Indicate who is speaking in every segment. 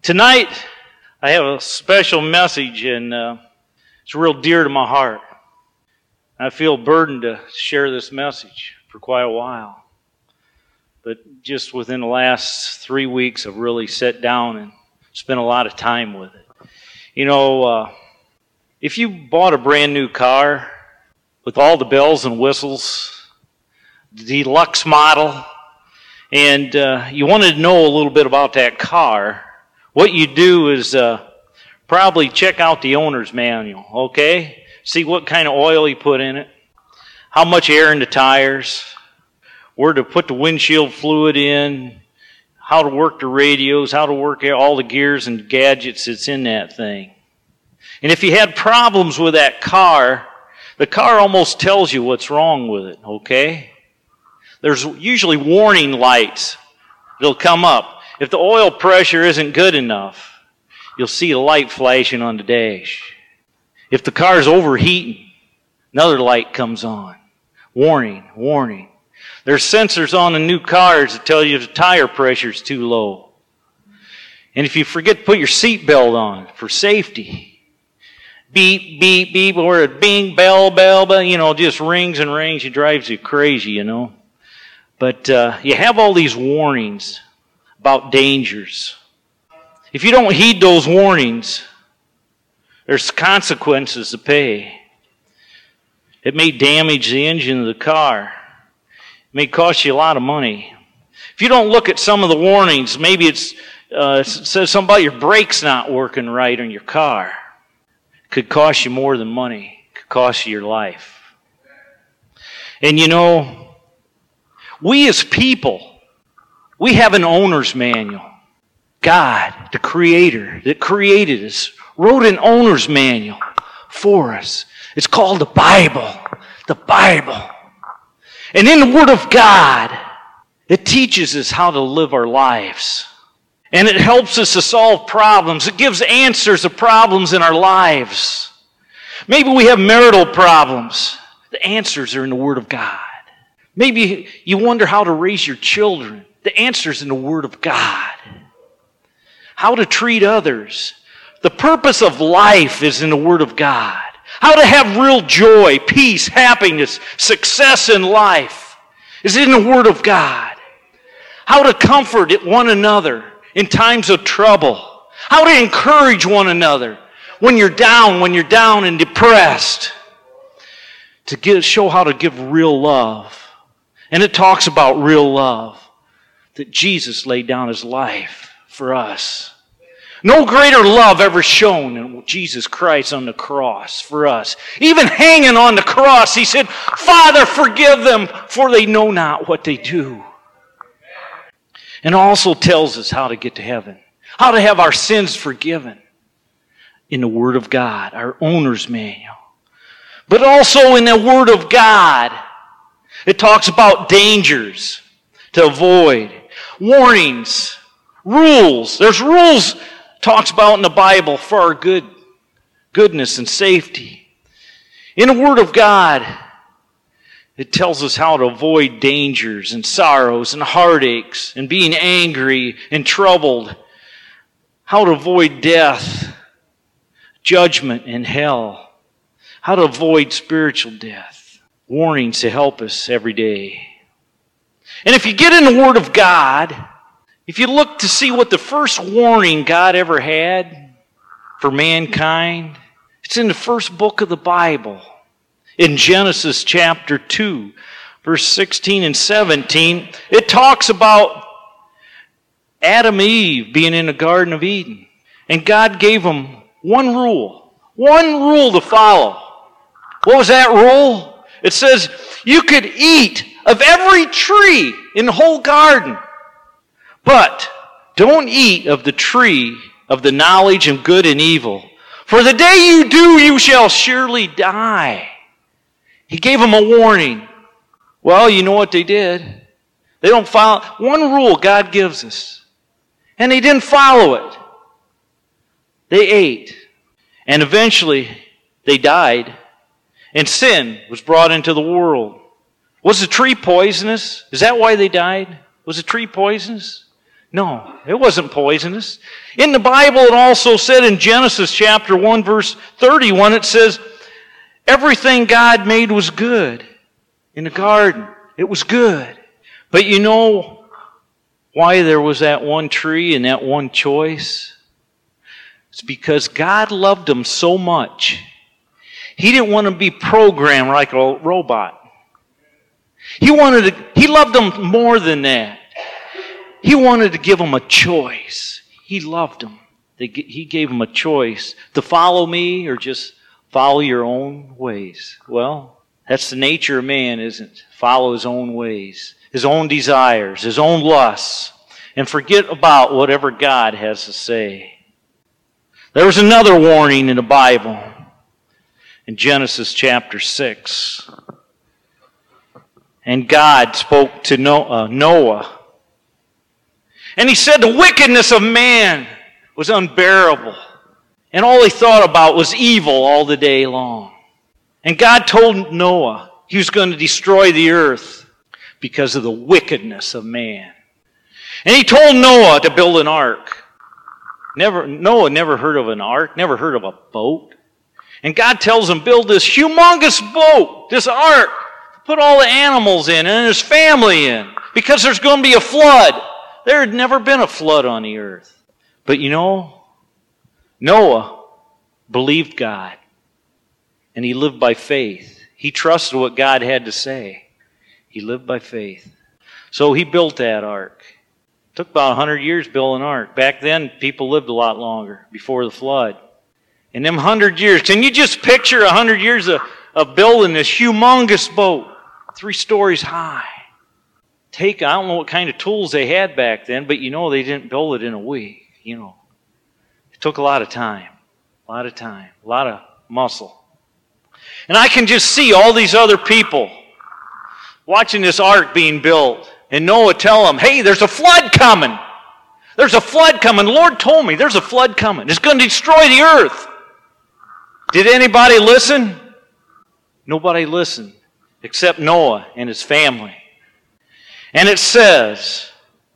Speaker 1: Tonight, I have a special message, and it's real dear to my heart. I feel burdened to share this message for quite a while. But just within the last 3 weeks, I've really sat down and spent a lot of time with it. You know, if you bought a brand new car with all the bells and whistles, the deluxe model, and you wanted to know a little bit about that car, what you do is probably check out the owner's manual, okay? See what kind of oil you put in it, how much air in the tires, where to put the windshield fluid in, how to work the radios, how to work all the gears and gadgets that's in that thing. And if you had problems with that car, the car almost tells you what's wrong with it, okay? There's usually warning lights that'll come up. If the oil pressure isn't good enough, you'll see a light flashing on the dash. If the car's overheating, another light comes on. Warning, warning. There's sensors on the new cars that tell you the tire pressure's too low. And if you forget to put your seatbelt on for safety, beep, beep, beep, or a bing, bell, bell, bell, you know, just rings and rings. It drives you crazy, you know. But you have all these warnings about dangers. If you don't heed those warnings, there's consequences to pay. It may damage the engine of the car. It may cost you a lot of money. If you don't look at some of the warnings, maybe it says something about your brakes not working right on your car. It could cost you more than money. It could cost you your life. And you know, we as people, we have an owner's manual. God, the Creator that created us, wrote an owner's manual for us. It's called the Bible. The Bible. And in the Word of God, it teaches us how to live our lives. And it helps us to solve problems. It gives answers to problems in our lives. Maybe we have marital problems. The answers are in the Word of God. Maybe you wonder how to raise your children. The answer's in the Word of God. How to treat others. The purpose of life is in the Word of God. How to have real joy, peace, happiness, success in life is in the Word of God. How to comfort one another in times of trouble. How to encourage one another when you're down and depressed. To show how to give real love. And it talks about real love. That Jesus laid down His life for us. No greater love ever shown than Jesus Christ on the cross for us. Even hanging on the cross, He said, Father, forgive them, for they know not what they do. And also tells us how to get to heaven. How to have our sins forgiven in the Word of God, our owner's manual. But also in the Word of God, it talks about dangers to avoid. Warnings, rules. There's rules talks about in the Bible for our goodness and safety. In the Word of God, it tells us how to avoid dangers and sorrows and heartaches and being angry and troubled. How to avoid death, judgment, and hell. How to avoid spiritual death. Warnings to help us every day. And if you get in the Word of God, if you look to see what the first warning God ever had for mankind, it's in the first book of the Bible. In Genesis chapter 2, verse 16 and 17, it talks about Adam and Eve being in the Garden of Eden. And God gave them one rule to follow. What was that rule? It says, you could eat of every tree in the whole garden. But don't eat of the tree of the knowledge of good and evil. For the day you do, you shall surely die. He gave them a warning. Well, you know what they did? They don't follow one rule God gives us. And they didn't follow it. They ate. And eventually, they died. And sin was brought into the world. Was the tree poisonous? Is that why they died? Was the tree poisonous? No, it wasn't poisonous. In the Bible, it also said in Genesis chapter 1, verse 31, it says, everything God made was good in the garden. It was good. But you know why there was that one tree and that one choice? It's because God loved them so much. He didn't want to be programmed like a robot. He loved them more than that. He wanted to give them a choice. He loved them. He gave them a choice to follow me or just follow your own ways. Well, that's the nature of man, isn't it? Follow his own ways, his own desires, his own lusts, and forget about whatever God has to say. There was another warning in the Bible in Genesis chapter 6. And God spoke to Noah. And he said the wickedness of man was unbearable. And all he thought about was evil all the day long. And God told Noah he was going to destroy the earth because of the wickedness of man. And he told Noah to build an ark. Noah never heard of an ark, never heard of a boat. And God tells him, build this humongous boat, this ark, put all the animals in and his family in, because there's going to be a flood. There had never been a flood on the earth. But you know, Noah believed God, and he lived by faith. He trusted what God had to say. He lived by faith. So he built that ark. It took about 100 years to build an ark. Back then, people lived a lot longer before the flood. In them 100 years, can you just picture 100 years of building this humongous boat, 3 stories high? I don't know what kind of tools they had back then, but you know they didn't build it in a week. You know, it took a lot of time, a lot of muscle. And I can just see all these other people watching this ark being built. And Noah tell them, hey, there's a flood coming. There's a flood coming. The Lord told me there's a flood coming. It's going to destroy the earth. Did anybody listen? Nobody listened except Noah and his family. And it says,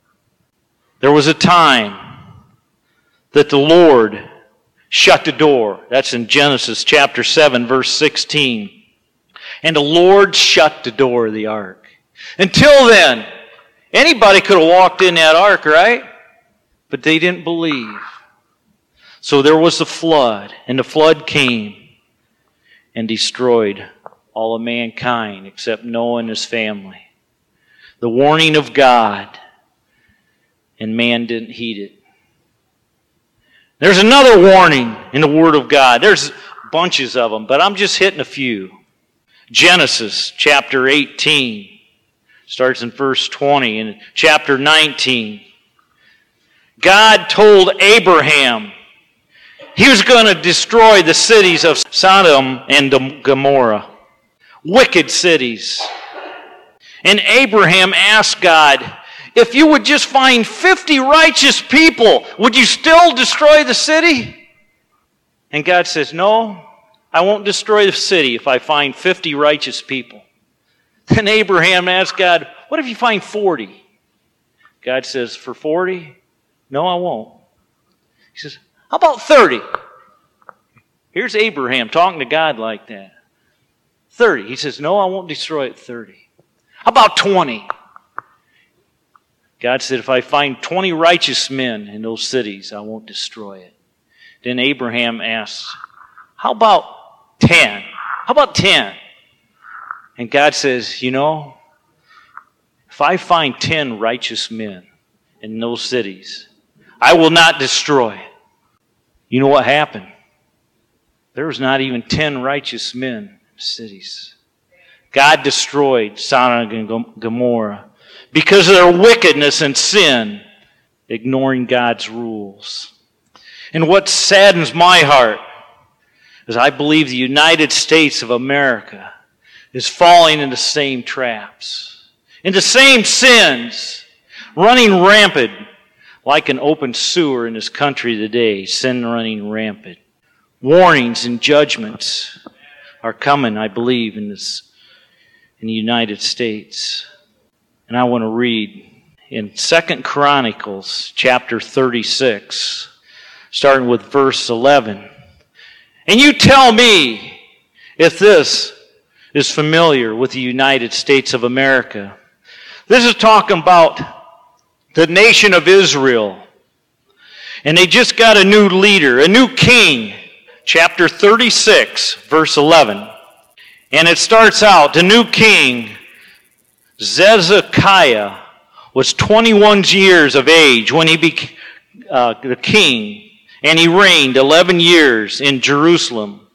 Speaker 1: there was a time that the Lord shut the door. That's in Genesis chapter 7, verse 16. And the Lord shut the door of the ark. Until then, anybody could have walked in that ark, right? But they didn't believe. So there was the flood, and the flood came and destroyed all of mankind except Noah and his family. The warning of God, and man didn't heed it. There's another warning in the Word of God. There's bunches of them, but I'm just hitting a few. Genesis chapter 18 starts in verse 20. In chapter 19, God told Abraham he was going to destroy the cities of Sodom and Gomorrah. Wicked cities. And Abraham asked God, if you would just find 50 righteous people, would you still destroy the city? And God says, no, I won't destroy the city if I find 50 righteous people. Then Abraham asked God, what if you find 40? God says, for 40? No, I won't. He says, how about 30? Here's Abraham talking to God like that. 30. He says, no, I won't destroy it 30. How about 20? God said, if I find 20 righteous men in those cities, I won't destroy it. Then Abraham asks, how about 10? How about 10? And God says, you know, if I find 10 righteous men in those cities, I will not destroy it. You know what happened? There was not even 10 righteous men in the cities. God destroyed Sodom and Gomorrah because of their wickedness and sin, ignoring God's rules. And what saddens my heart is I believe the United States of America is falling into the same traps, into the same sins, running rampant like an open sewer in this country today, sin running rampant. Warnings and judgments are coming, I believe, in the United States. And I want to read in 2 Chronicles chapter 36, starting with verse 11. And you tell me if this is familiar with the United States of America. This is talking about the nation of Israel. And they just got a new leader, a new king. Chapter 36, verse 11. And it starts out, the new king, Zedekiah, was 21 years of age when he became the king, and he reigned 11 years in Jerusalem.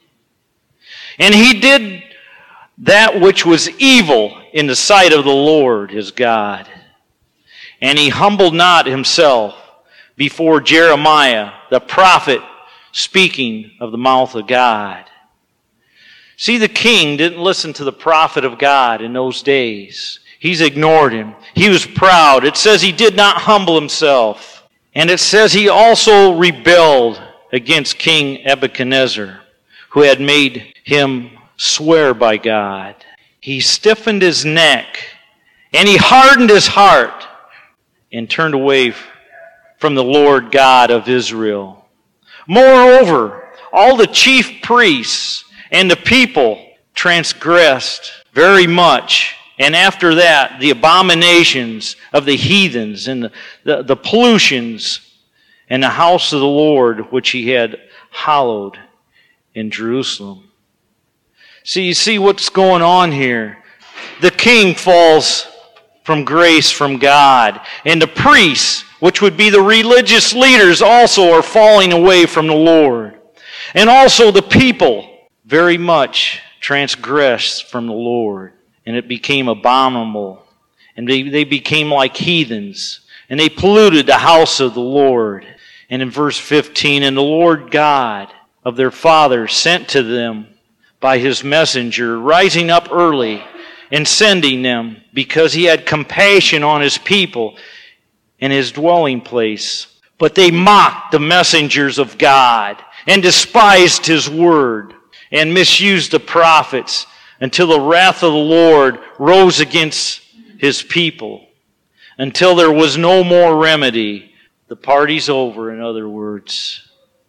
Speaker 1: And he did that which was evil in the sight of the Lord his God. And he humbled not himself before Jeremiah, the prophet, speaking of the mouth of God. See, the king didn't listen to the prophet of God in those days. He's ignored him. He was proud. It says he did not humble himself. And it says he also rebelled against King Nebuchadnezzar, who had made him swear by God. He stiffened his neck, and he hardened his heart, and turned away from the Lord God of Israel. Moreover, all the chief priests and the people transgressed very much. And after that, the abominations of the heathens and the pollutions and the house of the Lord, which he had hallowed in Jerusalem. See, you see what's going on here. The king falls from grace from God. And the priests, which would be the religious leaders, also are falling away from the Lord. And also the people very much transgressed from the Lord. And it became abominable. And they became like heathens. And they polluted the house of the Lord. And in verse 15, and the Lord God of their fathers sent to them by his messenger, rising up early and sending them, because he had compassion on his people and his dwelling place. But they mocked the messengers of God and despised his word and misused the prophets, until the wrath of the Lord rose against his people, until there was no more remedy. The party's over, in other words.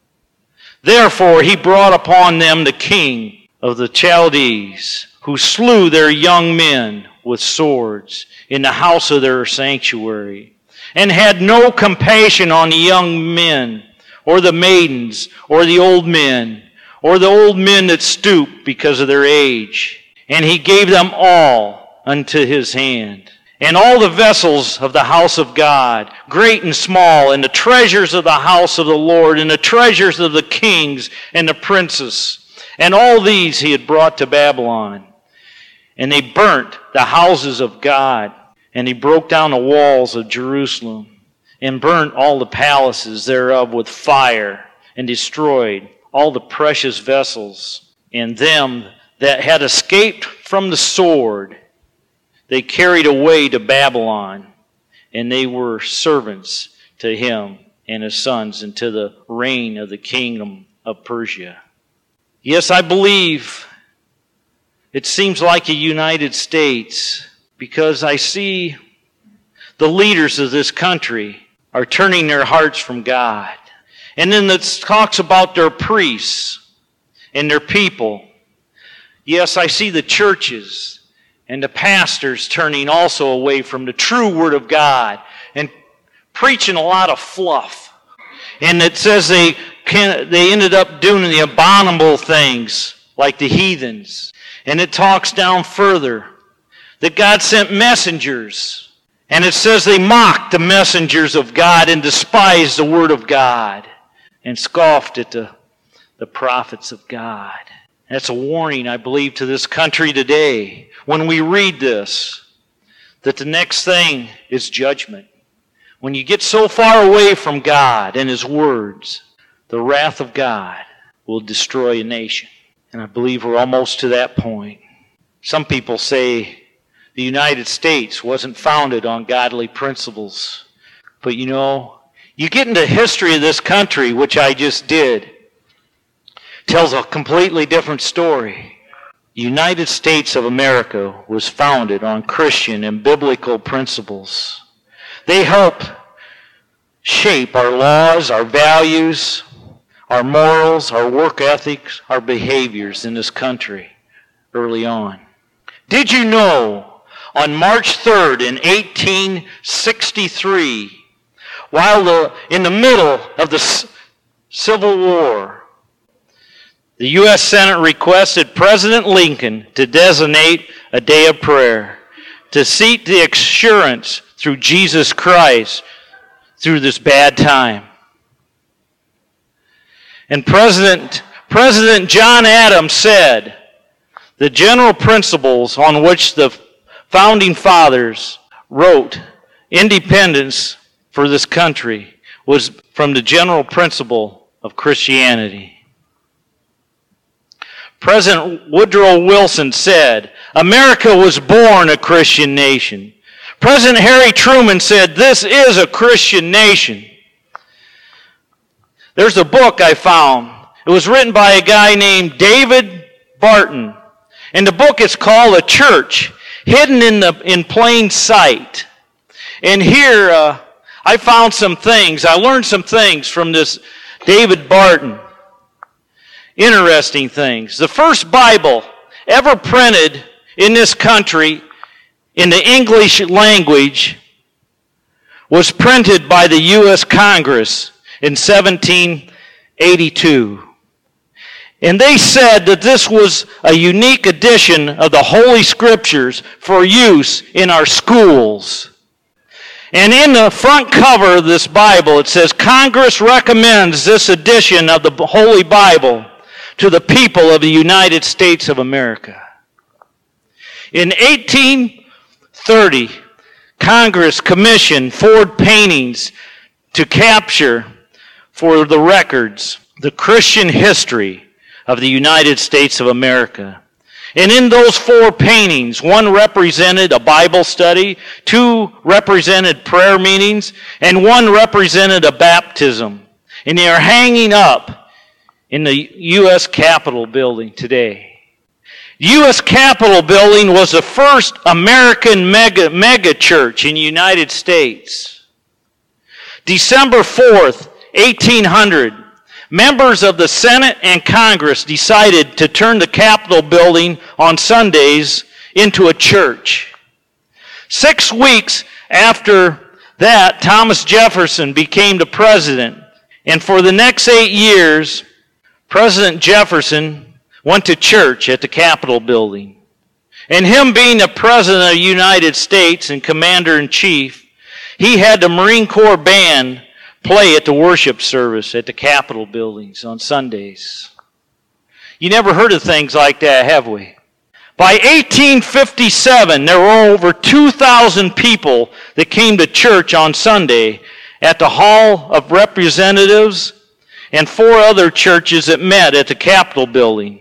Speaker 1: Therefore he brought upon them the king of the Chaldees, who slew their young men with swords in the house of their sanctuary, and had no compassion on the young men, or the maidens, or the old men, or the old men that stooped because of their age. And he gave them all unto his hand. And all the vessels of the house of God, great and small, and the treasures of the house of the Lord, and the treasures of the kings and the princes, and all these he had brought to Babylon. And they burnt the houses of God, and he broke down the walls of Jerusalem, and burnt all the palaces thereof with fire, and destroyed all the precious vessels, and them that had escaped from the sword they carried away to Babylon, and they were servants to him and his sons until the reign of the kingdom of Persia. Yes, I believe it seems like a United States, because I see the leaders of this country are turning their hearts from God. And then it talks about their priests and their people. Yes, I see the churches and the pastors turning also away from the true Word of God and preaching a lot of fluff. And it says they ended up doing the abominable things like the heathens. And it talks down further that God sent messengers. And it says they mocked the messengers of God and despised the Word of God and scoffed at the prophets of God. That's a warning, I believe, to this country today when we read this, that the next thing is judgment. When you get so far away from God and His words, the wrath of God will destroy a nation. And I believe we're almost to that point. Some people say the United States wasn't founded on godly principles. But you know, you get into the history of this country, which I just did, tells a completely different story. The United States of America was founded on Christian and biblical principles. They help shape our laws, our values, our morals, our work ethics, our behaviors in this country early on. Did you know on March 3rd in 1863, while in the middle of the Civil War, the U.S. Senate requested President Lincoln to designate a day of prayer to seek the assurance through Jesus Christ through this bad time. And President John Adams said, the general principles on which the founding fathers wrote independence for this country was from the general principle of Christianity. President Woodrow Wilson said, America was born a Christian nation. President Harry Truman said, this is a Christian nation. There's a book I found. It was written by a guy named David Barton. And the book is called A Church Hidden in Plain Sight. And here I found some things. I learned some things from this David Barton. Interesting things. The first Bible ever printed in this country in the English language was printed by the U.S. Congress in 1782. And they said that this was a unique edition of the Holy Scriptures for use in our schools. And in the front cover of this Bible, it says, Congress recommends this edition of the Holy Bible to the people of the United States of America. In 1830, Congress commissioned Ford Paintings to capture for the records the Christian history of the United States of America. And in those 4 paintings, one represented a Bible study, 2 represented prayer meetings, and 1 represented a baptism. And they are hanging up in the U.S. Capitol building today. The U.S. Capitol building was the first American mega church in the United States. December 4th, 1800, members of the Senate and Congress decided to turn the Capitol building on Sundays into a church. 6 weeks after that, Thomas Jefferson became the president. And for the next 8 years, President Jefferson went to church at the Capitol building. And him being the President of the United States and Commander-in-Chief, he had the Marine Corps band play at the worship service at the Capitol buildings on Sundays. You never heard of things like that, have we? By 1857, there were over 2,000 people that came to church on Sunday at the Hall of Representatives and 4 other churches that met at the Capitol building.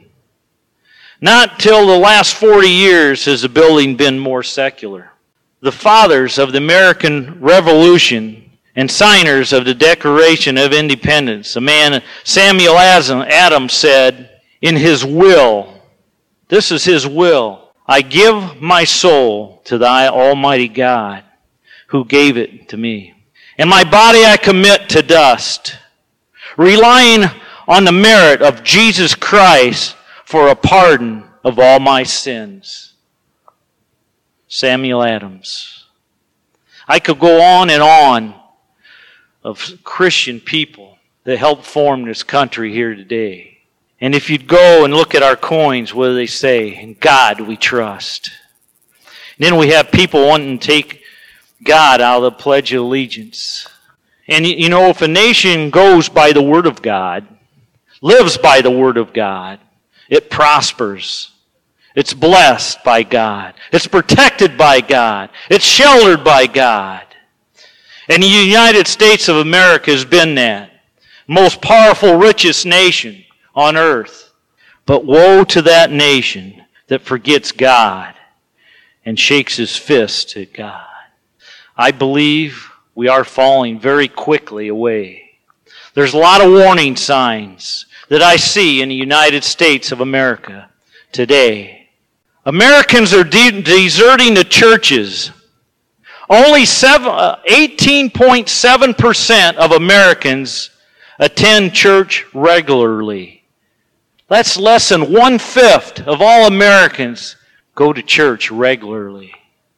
Speaker 1: Not till the last 40 years has the building been more secular. The fathers of the American Revolution and signers of the Declaration of Independence, a man, Samuel Adams, said in his will, this is his will, I give my soul to thy almighty God who gave it to me. And my body I commit to dust, relying on the merit of Jesus Christ for a pardon of all my sins. Samuel Adams. I could go on and on of Christian people that helped form this country here today. And if you'd go and look at our coins, what do they say? In God we trust. And then we have people wanting to take God out of the Pledge of Allegiance. And you know, if a nation goes by the Word of God, lives by the Word of God, it prospers. It's blessed by God. It's protected by God. It's sheltered by God. And the United States of America has been that. Most powerful, richest nation on earth. But woe to that nation that forgets God and shakes his fist at God. I believe we are falling very quickly away. There's a lot of warning signs that I see in the United States of America today. Americans are deserting the churches. Only 18.7% of Americans attend church regularly. That's less than 1/5 of all Americans go to church regularly.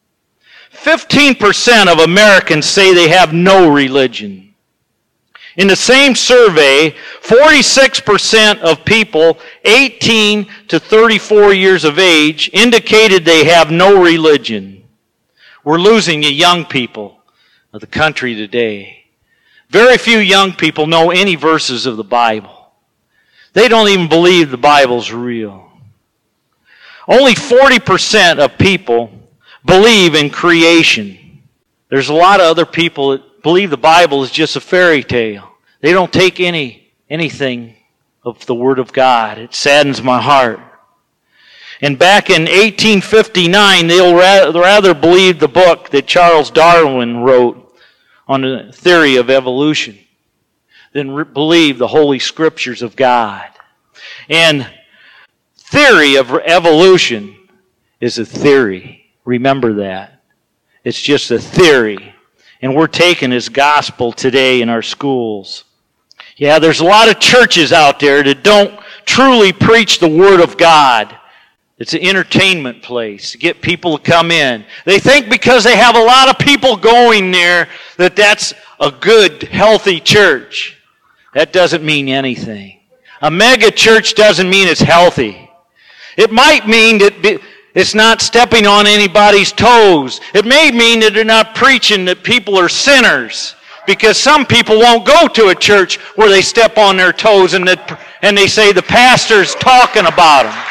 Speaker 1: 15% of Americans say they have no religion. In the same survey, 46% of people 18 to 34 years of age indicated they have no religion. We're losing the young people of the country today. Very few young people know any verses of the Bible. They don't even believe the Bible's real. Only 40% of people believe in creation. There's a lot of other people that believe the Bible is just a fairy tale. They don't take anything of the Word of God. It saddens my heart. And back in 1859, they'll rather believe the book that Charles Darwin wrote on the theory of evolution than believe the Holy Scriptures of God. And theory of evolution is a theory. Remember that. It's just a theory. And we're taking as gospel today in our schools. Yeah, there's a lot of churches out there that don't truly preach the Word of God. It's an entertainment place to get people to come in. They think because they have a lot of people going there that that's a good, healthy church. That doesn't mean anything. A mega church doesn't mean it's healthy. It might mean that it's not stepping on anybody's toes. It may mean that they're not preaching that people are sinners. Because some people won't go to a church where they step on their toes and they say the pastor's talking about them.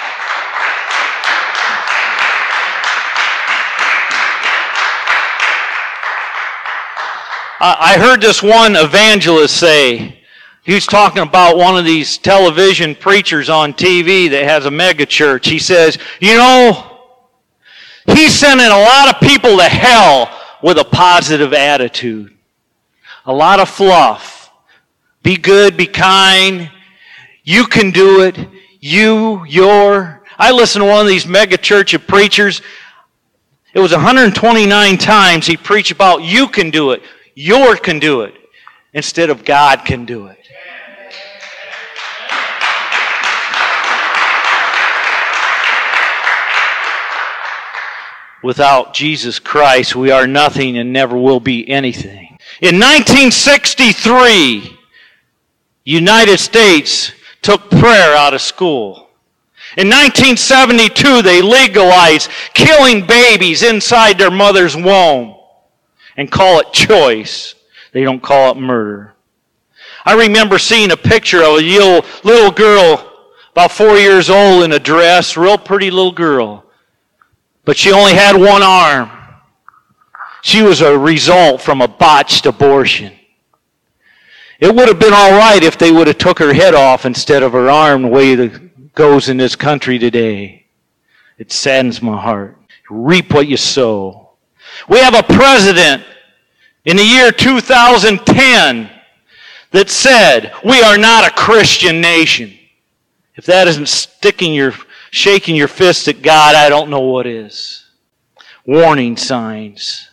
Speaker 1: I heard this one evangelist say, he was talking about one of these television preachers on TV that has a mega church. He says, you know, he's sending a lot of people to hell with a positive attitude. A lot of fluff. Be good, be kind. You can do it. I listened to one of these mega church of preachers. It was 129 times he preached about you can do it. Your can do it. Instead of God can do it. Without Jesus Christ, we are nothing and never will be anything. In 1963, United States took prayer out of school. In 1972, they legalized killing babies inside their mother's womb and call it choice. They don't call it murder. I remember seeing a picture of a little girl, about 4 years old, in a dress, real pretty little girl. But she only had one arm. She was a result from a botched abortion. It would have been all right if they would have took her head off instead of her arm, the way it goes in this country today. It saddens my heart. Reap what you sow. We have a president in the year 2010 that said, we are not a Christian nation. If that isn't shaking your fist at God, I don't know what is. Warning signs.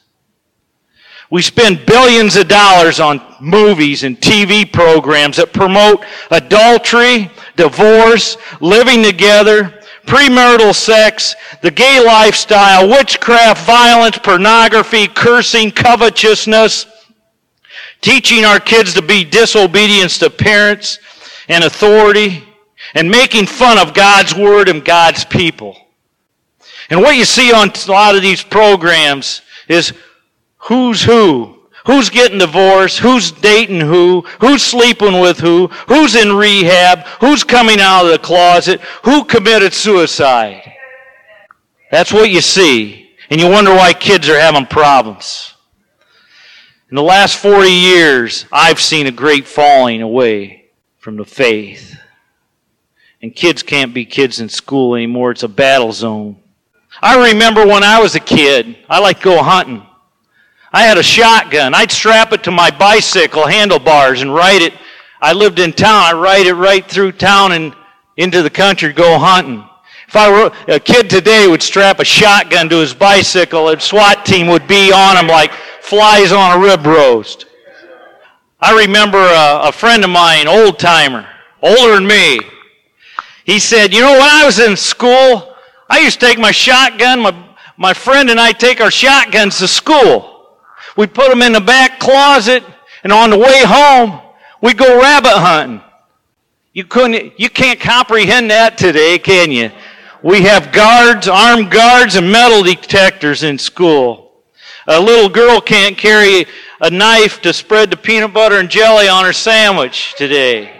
Speaker 1: We spend billions of dollars on movies and TV programs that promote adultery, divorce, living together, premarital sex, the gay lifestyle, witchcraft, violence, pornography, cursing, covetousness, teaching our kids to be disobedient to parents and authority, and making fun of God's Word and God's people. And what you see on a lot of these programs is who's who. Who's getting divorced? Who's dating who? Who's sleeping with who? Who's in rehab? Who's coming out of the closet? Who committed suicide? That's what you see. And you wonder why kids are having problems. In the last 40 years, I've seen a great falling away from the faith. And kids can't be kids in school anymore. It's a battle zone. I remember when I was a kid, I liked to go hunting. I had a shotgun. I'd strap it to my bicycle handlebars and ride it. I lived in town. I'd ride it right through town and into the country to go hunting. If a kid today would strap a shotgun to his bicycle, a SWAT team would be on him like flies on a rib roast. I remember a friend of mine, old-timer, older than me. He said, you know, when I was in school, I used to take my shotgun, my friend and I take our shotguns to school. We'd put them in the back closet, and on the way home, we'd go rabbit hunting. You can't comprehend that today, can you? We have guards, armed guards, and metal detectors in school. A little girl can't carry a knife to spread the peanut butter and jelly on her sandwich today.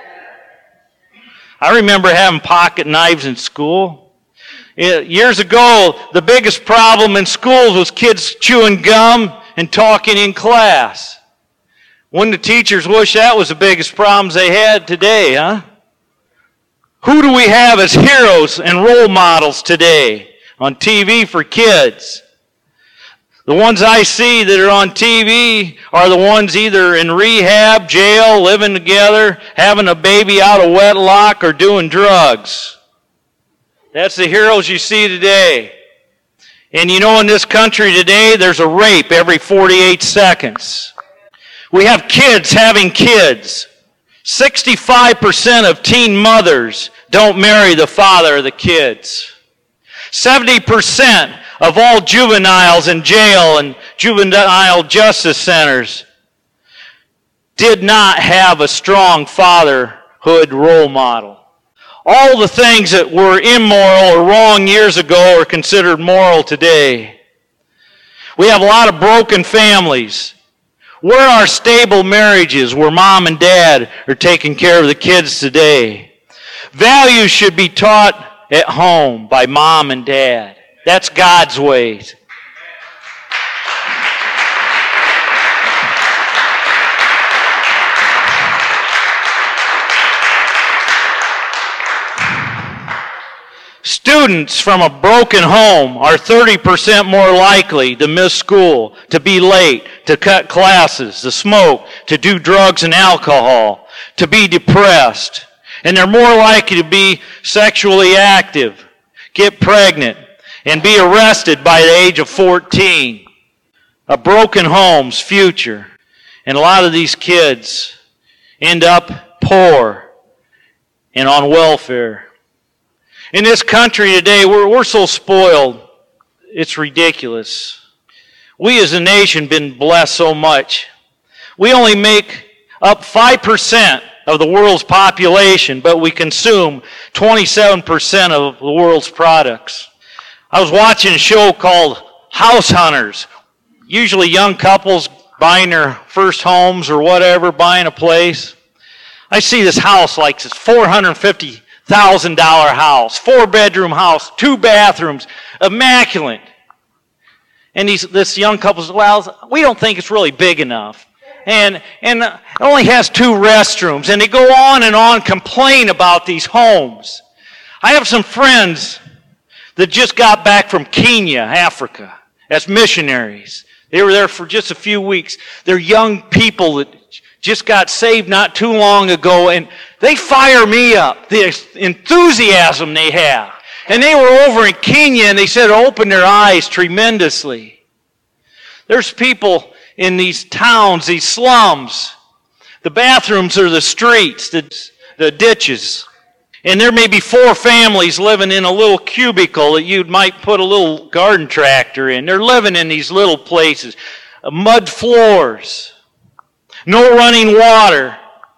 Speaker 1: I remember having pocket knives in school. Years ago, the biggest problem in schools was kids chewing gum and talking in class. Wouldn't the teachers wish that was the biggest problems they had today, huh? Who do we have as heroes and role models today on TV for kids? The ones I see that are on TV are the ones either in rehab, jail, living together, having a baby out of wedlock, or doing drugs. That's the heroes you see today. And you know, in this country today, there's a rape every 48 seconds. We have kids having kids. 65% of teen mothers don't marry the father of the kids. 70% of all juveniles in jail and juvenile justice centers did not have a strong fatherhood role model. All the things that were immoral or wrong years ago are considered moral today. We have a lot of broken families. Where are stable marriages where mom and dad are taking care of the kids today? Values should be taught at home by mom and dad. That's God's ways. Students from a broken home are 30% more likely to miss school, to be late, to cut classes, to smoke, to do drugs and alcohol, to be depressed. And they're more likely to be sexually active, get pregnant, and be arrested by the age of 14. A broken home's future. And a lot of these kids end up poor and on welfare. In this country today, we're so spoiled, it's ridiculous. We as a nation been blessed so much. We only make up 5% of the world's population, but we consume 27% of the world's products. I was watching a show called House Hunters. Usually young couples buying their first homes or whatever, buying a place. I see this house like this $450,000 house, 4-bedroom house, 2 bathrooms, immaculate. And this young couple says, well, we don't think it's really big enough. And it only has 2 restrooms. And they go on, complain about these homes. I have some friends that just got back from Kenya, Africa, as missionaries. They were there for just a few weeks. They're young people that just got saved not too long ago, and they fire me up, the enthusiasm they have. And they were over in Kenya, and they said it opened their eyes tremendously. There's people in these towns, these slums. The bathrooms are the streets, the ditches. And there may be 4 families living in a little cubicle that you might put a little garden tractor in. They're living in these little places. Mud floors. No running water.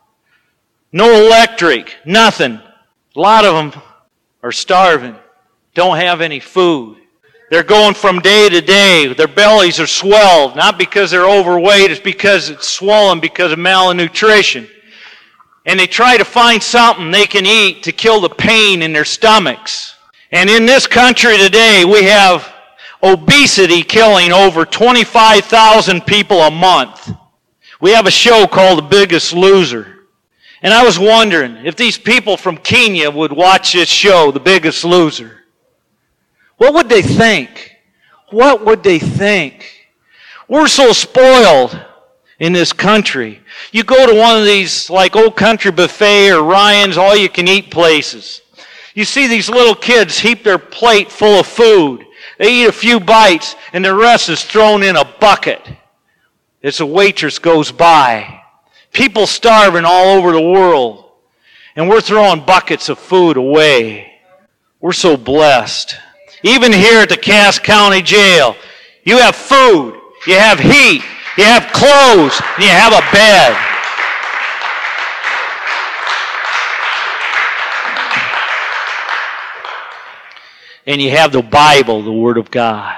Speaker 1: No electric. Nothing. A lot of them are starving. Don't have any food. They're going from day to day. Their bellies are swelled. Not because they're overweight. It's because it's swollen because of malnutrition. And they try to find something they can eat to kill the pain in their stomachs. And in this country today, we have obesity killing over 25,000 people a month. We have a show called The Biggest Loser. And I was wondering if these people from Kenya would watch this show, The Biggest Loser. What would they think? What would they think? We're so spoiled in this country. You go to one of these like Old Country Buffet or Ryan's all-you-can-eat places. You see these little kids heap their plate full of food. They eat a few bites, and the rest is thrown in a bucket as a waitress goes by. People starving all over the world, and we're throwing buckets of food away. We're so blessed. Even here at the Cass County Jail, you have food, you have heat, you have clothes, and you have a bed. And you have the Bible, the Word of God.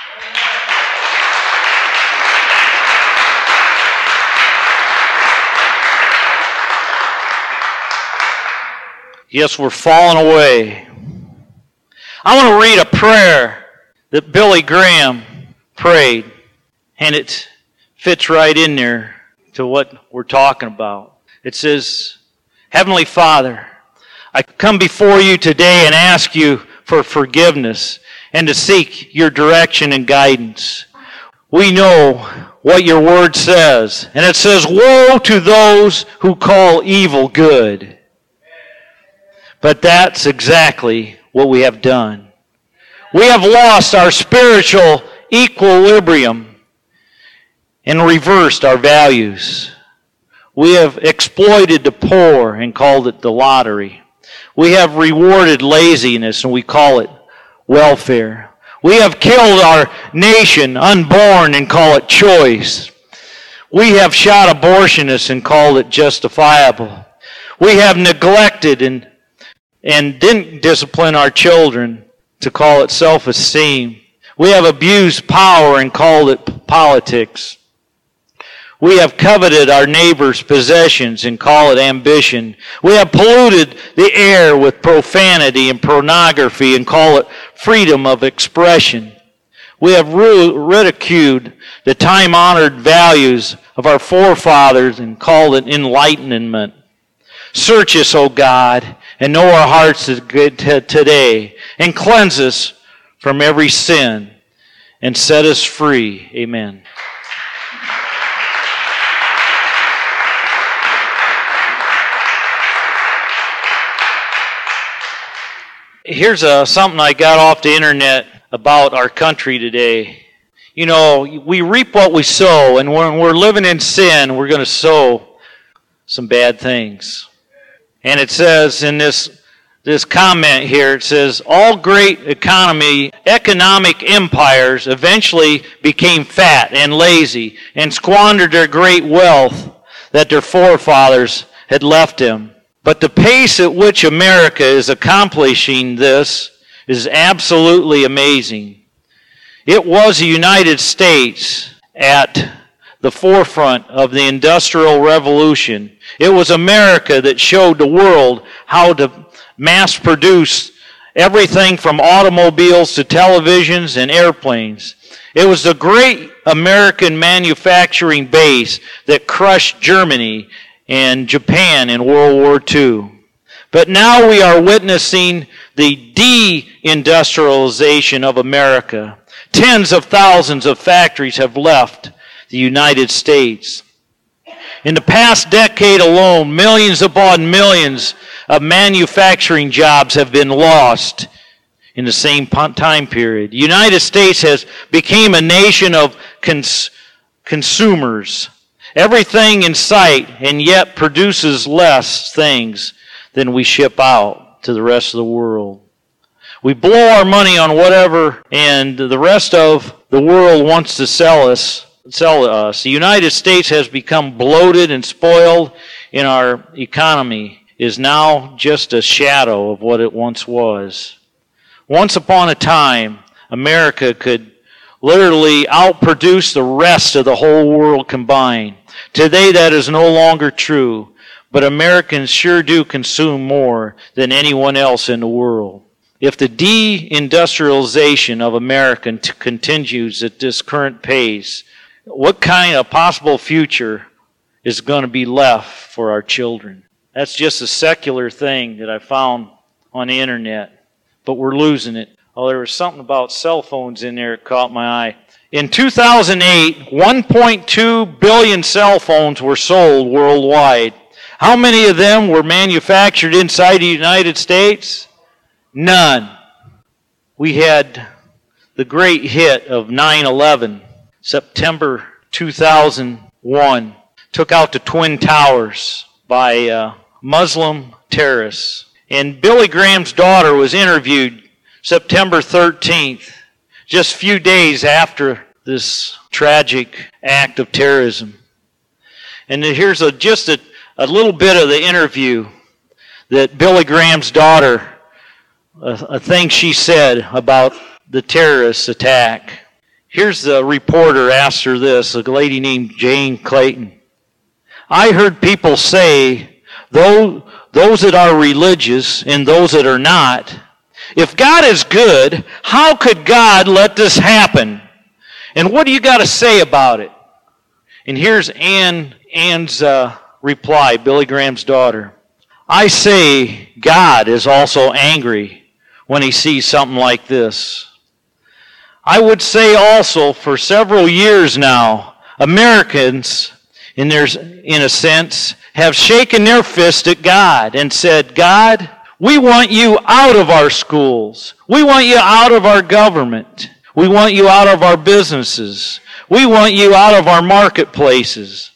Speaker 1: Yes, we're falling away. I want to read a prayer that Billy Graham prayed, and it fits right in there to what we're talking about. It says, Heavenly Father, I come before you today and ask you for forgiveness and to seek your direction and guidance. We know what your word says, and it says, woe to those who call evil good. But that's exactly what we have done. We have lost our spiritual equilibrium and reversed our values. We have exploited the poor and called it the lottery. We have rewarded laziness and we call it welfare. We have killed our nation unborn and call it choice. We have shot abortionists and called it justifiable. We have neglected and didn't discipline our children to call it self-esteem. We have abused power and called it politics. We have coveted our neighbor's possessions and call it ambition. We have polluted the air with profanity and pornography and call it freedom of expression. We have ridiculed the time-honored values of our forefathers and called it enlightenment. Search us, O God, and know our hearts today, and cleanse us from every sin, and set us free. Amen. Here's something I got off the internet about our country today. You know, we reap what we sow, and when we're living in sin, we're going to sow some bad things. And it says in this comment here, it says, all great economic empires eventually became fat and lazy and squandered their great wealth that their forefathers had left them. But the pace at which America is accomplishing this is absolutely amazing. It was the United States at the forefront of the Industrial Revolution. It was America that showed the world how to mass produce everything from automobiles to televisions and airplanes. It was the great American manufacturing base that crushed Germany and Japan in World War II. But now we are witnessing the deindustrialization of America. Tens of thousands of factories have left the United States. In the past decade alone, millions upon millions of manufacturing jobs have been lost in the same time period. The United States has become a nation of consumers. Everything in sight, and yet produces less things than we ship out to the rest of the world. We blow our money on whatever, and the rest of the world wants to sell us. The United States has become bloated and spoiled, and our economy is now just a shadow of what it once was. Once upon a time, America could literally outproduce the rest of the whole world combined. Today that is no longer true, but Americans sure do consume more than anyone else in the world. If the deindustrialization of America continues at this current pace, what kind of possible future is going to be left for our children? That's just a secular thing that I found on the internet, but we're losing it. Oh, there was something about cell phones in there that caught my eye. In 2008, 1.2 billion cell phones were sold worldwide. How many of them were manufactured inside the United States? None. We had the great hit of 9/11, September 2001, took out the Twin Towers by Muslim terrorists. And Billy Graham's daughter was interviewed September 13th, just a few days after this tragic act of terrorism. And here's just a little bit of the interview that Billy Graham's daughter, a thing she said about the terrorist attack. Here's the reporter asked her this, a lady named Jane Clayton. I heard people say, those that are religious and those that are not, if God is good, how could God let this happen? And what do you got to say about it? And here's Ann's reply, Billy Graham's daughter. I say God is also angry when he sees something like this. I would say also for several years now, Americans, in a sense, have shaken their fist at God and said, God, we want you out of our schools. We want you out of our government. We want you out of our businesses. We want you out of our marketplaces.